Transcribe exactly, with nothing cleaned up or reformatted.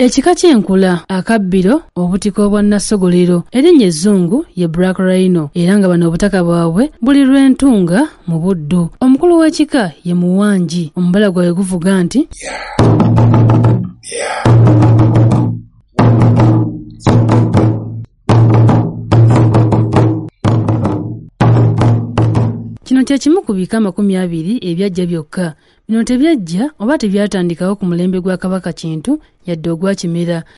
Ekika ky'enkula, akabbiro, obutiko obwa Nassogolero, erinnya ezzungu ye Black Rhino, era nga bano obutaka bwabwe buli Lwentunga mu Buddu. Omukulu w'ekika ye Muwangi, omubala gwabwe guvuga nti kino kye kimu ku bika amakumi abiri ebyajja byokka. Bino tebyajja oba tebyatandikawo ku mulembe gwa Kabaka Kintu yadde ogwa Kimera,